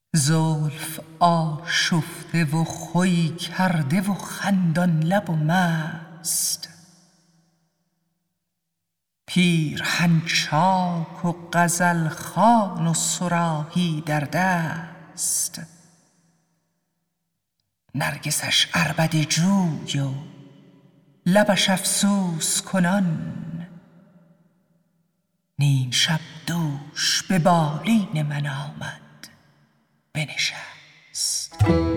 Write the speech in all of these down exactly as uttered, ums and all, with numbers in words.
زلف آشفته و خوی کرده و خندان لب و مست، پیرهن چاک و غزل خوان و صراحی در دست. نرگسش عربده جوی و لبش افسوس کنان، نیم شب دوش به بالین من آمد بنشست.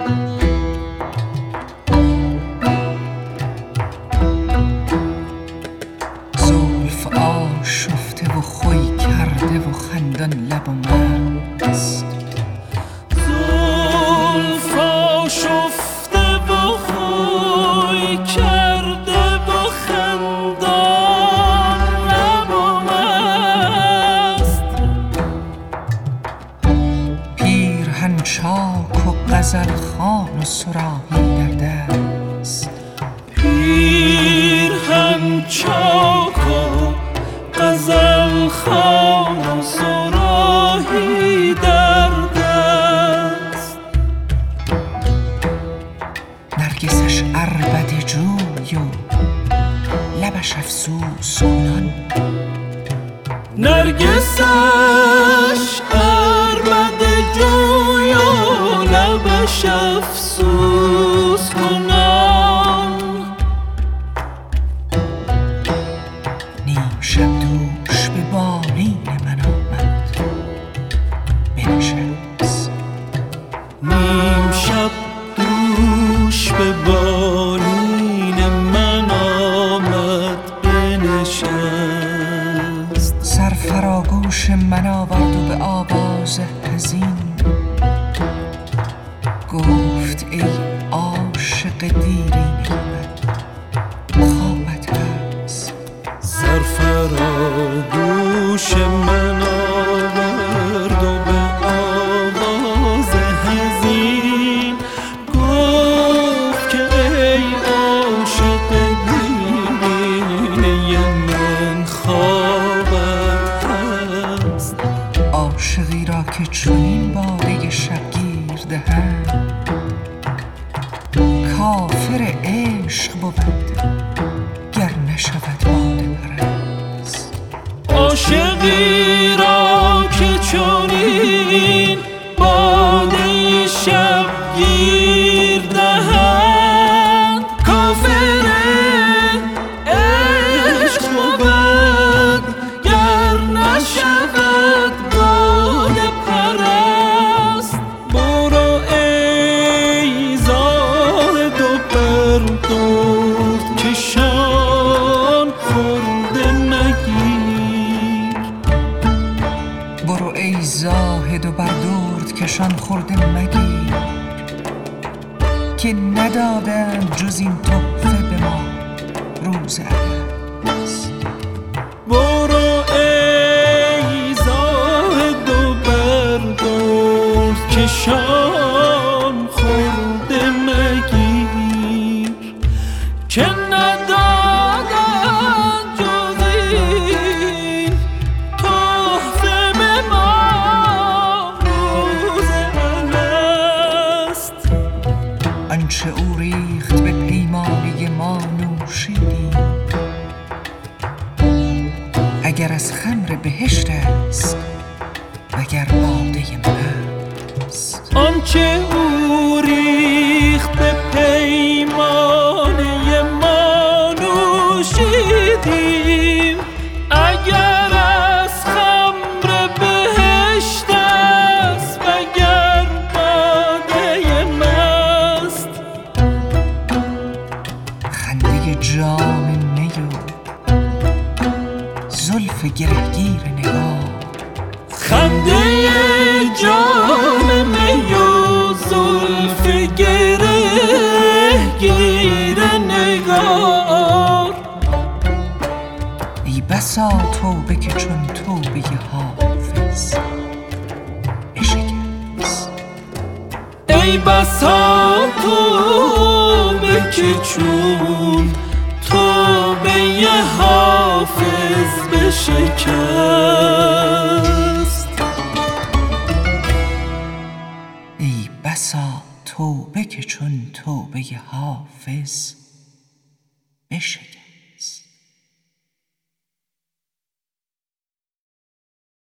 زلف آشفته و خوی کرده و خندان لب و مست، زلف آشفته و خوی کرده و خندان لب و مست، پیرهن چاک و غزل خوان و صراحی در دست. پیرهن چاک و غزل خوان و صراحی در دست. نرگسش عربده جوی و لبش افسوس کنان، نرگسش عربده جوی و لبش افسوس کنان، نیم شب دوش به بالین من آمد بنشست. نیم شب دوش به بالین من آمد بنشست. سر فراگوش من آورد و به آواز حزین گفت ای عاشق دیرینه من خوابت هست. سر فراگوش من آورد و به آواز حزین گفت که ای عاشق دیرینه من خوابت هست. عاشقی را که چنین باده شبگیر دهند کافر عشق بود گر نشود باده پرست. عاشقی را که چنین باده شبگیر دهند کافر عشق بود گر نشود باده پرست. برو ای زاهد و بر درد کشان خورده مگیر. برو ای زاهد و بر درد کشان خورده مگیر، که ندادند جز این تحفه به ما روز الست. برو ای زاهد و بر درد کشان خورده مگیر، که ندادند جز این تحفه به ما روز الست. آنچه او ریخت به پیمانه ما نوشیدیم، اگر از خمر بهشت است وگر باده مست. آنچه او ریخت به پیمانه ما نوشیدیم، اگر از خمر بهشت است وگر باده مست. خنده جام می و زلف گرهگیر نگاه، خنده جام می و زلف گرهگیر نگار. ای بسا توبه که چون توبه حافظ بشکست. ای بسا توبه که چون توبه حافظ بشکست. بسا توبه که چون توبه حافظ بشکن.